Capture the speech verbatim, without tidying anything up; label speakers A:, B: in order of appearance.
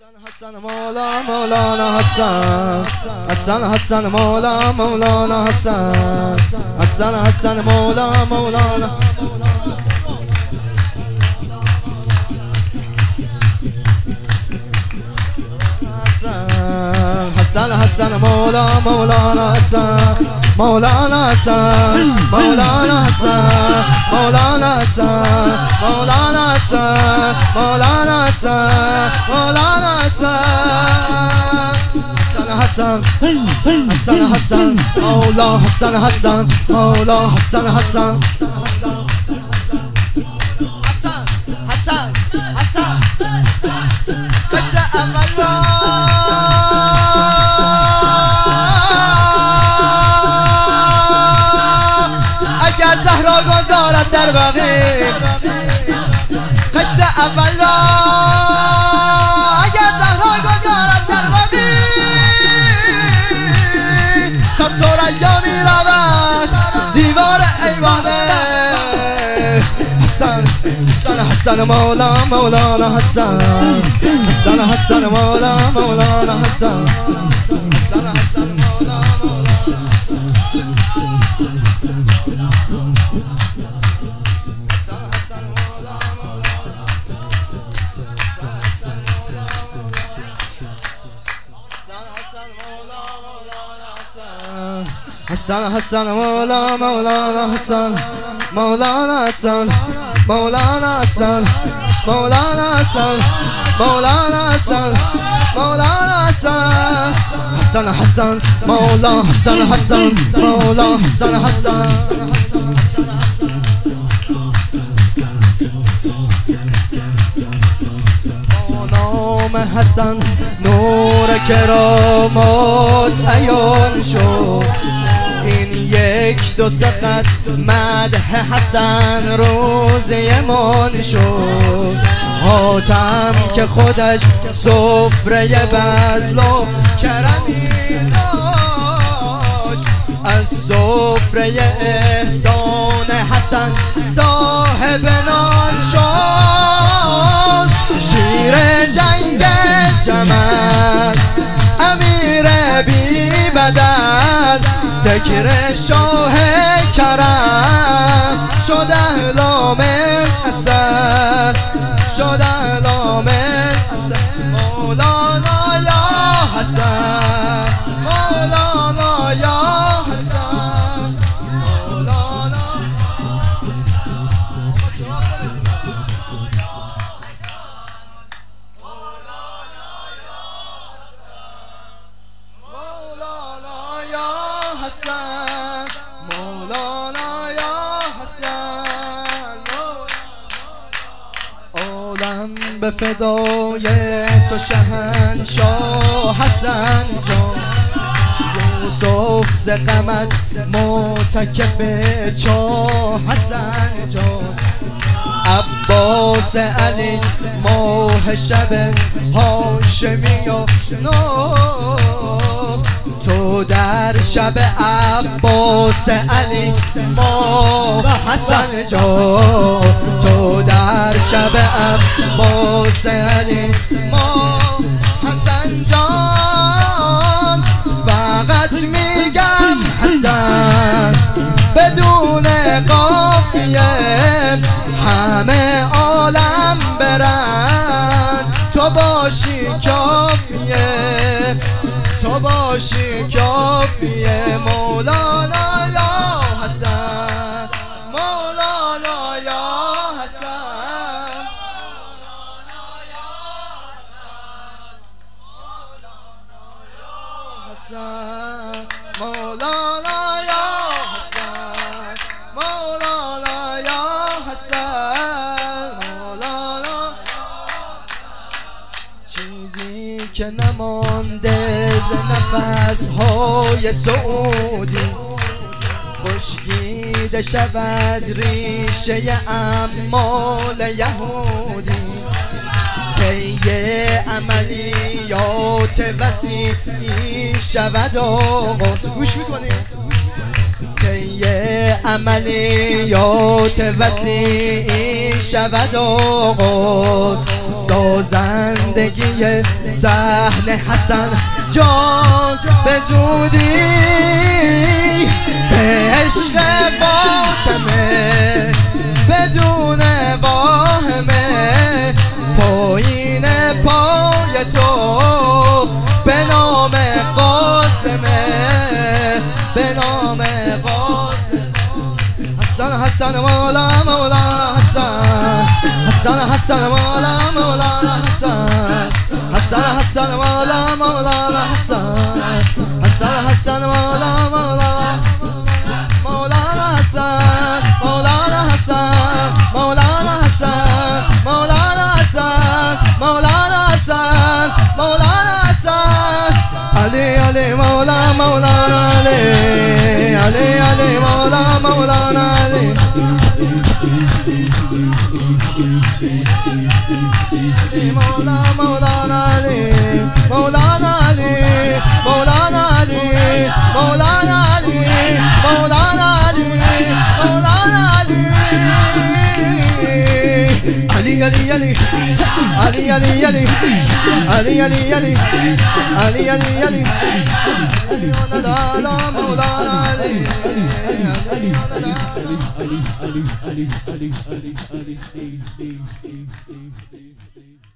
A: حسن مولا مولانا حسن حسن حسن مولا مولانا حسن حسن حسن مولا مولانا حسن حسن مولا مولانا حسن مولانا حسن مولانا حسن مولانا حسن مولانا حسن مولانا حسن مولانا حسن حسن حسن حسن مولا حسن حسن مولا حسن حسن حسن حسن حسن قشت اول را اگر زهرا گذارد در بقیع قشت اول را اگر زهرا گذارد در بقیع تا ثریا می رود دیوار ایوانه حسن حسن حسن مولا مولانا حسن حسن حسن مولا مولانا حسن حسن حسن مولا مولانا حسن حسن مولا مولانا حسن مولانا حسن مولانا حسن مولانا حسن مولانا حسن مولانا حسن حسن حسن مولا حسن حسن مولا حسن حسن نام حسن نور کرامات عیان شد این یک دو سخت مدح حسن روزیمان شد حاتم که خودش سفره بذل و کرمی داشت از سفره احسان حسن صاحب نان شد شیر جنگ جمل امیر بی بدل سکر شاه کرم شد اهلام حسن شد اهلام حسن مولانا یا حسن مولانا یا حسن مولانا حسن مولانا یا حسن عالم به فدای تو شهنشاه حسن جان یوسف ز غمت معتکف چاه حسن جان عباس علی ماه شب هاشمی و نو تو در شب عباس علی ماه حسن جان تو در شب عباس علی ماه حسن جان فقط میگم حسن بدون قافیه همه عالم برن تو باشی کافیه تو باشی کافیه مولانا یا حسن مولانا یا حسن حسن مولانا یا حسن مولانا یا حسن مولانا چیزی که نمانده ز نفس های سعودی خشکیده شود ریشه اعمال یهودی طی عملیات وسیعی شود آغاز گوش میکنید طی عملیات وسیع شود آغاز سازندگی صحن حسن جان به زودی به عشق فاطمه بدون واهمه پایین پای تو به نام قاسمه به نام قاسم حسن حسن مولا مولانا حسن حسن حسن مولا مولانا حسن حسن حسن مولا مولانا حسن حسن حسن مولا مولانا مولانا حسن مولانا حسن مولانا حسن مولانا حسن مولانا حسن مولانا حسن علي علي مولا مولانا علي علي علي مولا مولانا علي مولا مولانا علي مولانا علي مولانا علي مولانا علي مولانا علي مولانا علي علي علي علي علي علي علي علي علي علي علي علي علي مولانا مولانا علي علي علي علي علي علي علي